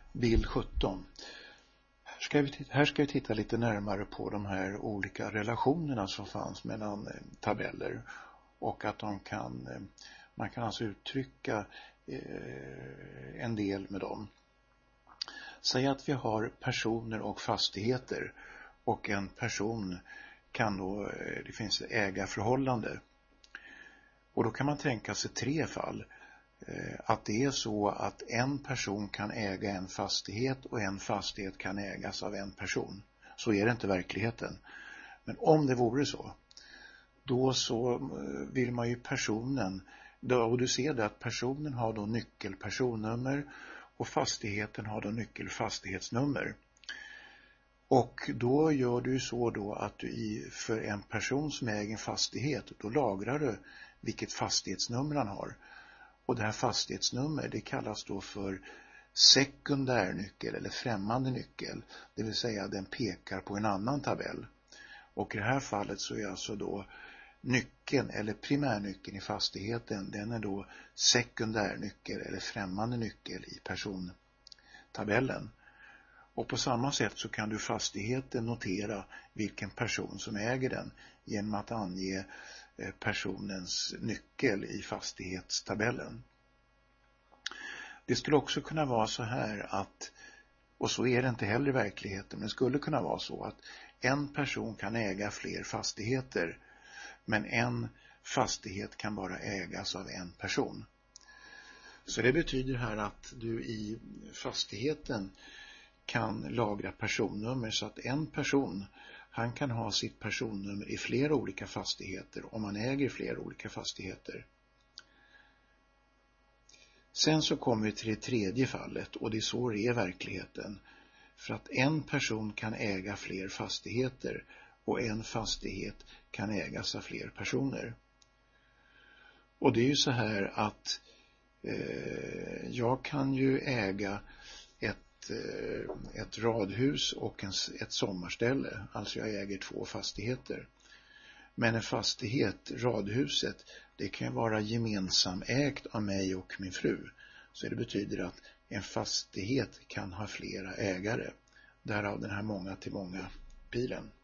Bild 17. Här ska vi titta lite närmare på de här olika relationerna som fanns mellan tabeller, och att man kan alltså uttrycka en del med dem. Säg att vi har personer och fastigheter, och en person kan då, det finns ägarförhållande. Och då kan man tänka sig 3 fall. Att det är så att en person kan äga en fastighet och en fastighet kan ägas av en person. Så är det inte i verkligheten. Men om det vore så, då så vill man ju personen, och du ser det att personen har då nyckelpersonnummer och fastigheten har då nyckelfastighetsnummer. Och då gör du så då att du för en person som äger en fastighet, då lagrar du vilket fastighetsnummer han har. Och det här fastighetsnummer, det kallas då för sekundärnyckel eller främmande nyckel. Det vill säga den pekar på en annan tabell. Och i det här fallet så är alltså då nyckeln eller primärnyckeln i fastigheten, den är då sekundärnyckel eller främmande nyckel i persontabellen. Och på samma sätt så kan du fastigheten notera vilken person som äger den genom att ange personens nyckel i fastighetstabellen. Det skulle också kunna vara så här att, och så är det inte heller i verkligheten, men det skulle kunna vara så att en person kan äga fler fastigheter, men en fastighet kan bara ägas av en person. Så det betyder här att du i fastigheten kan lagra personnummer, så att en person, han kan ha sitt personnummer i flera olika fastigheter om man äger flera olika fastigheter. Sen så kommer vi till det 3:e fallet, och det är så det är verkligheten. För att en person kan äga fler fastigheter och en fastighet kan ägas av fler personer. Och det är ju så här att jag kan ju äga ett radhus och ett sommarställe, alltså jag äger 2 fastigheter. Men en fastighet, radhuset, det kan vara gemensamägt av mig och min fru. Så det betyder att en fastighet kan ha flera ägare. Därav den här många till många bilen.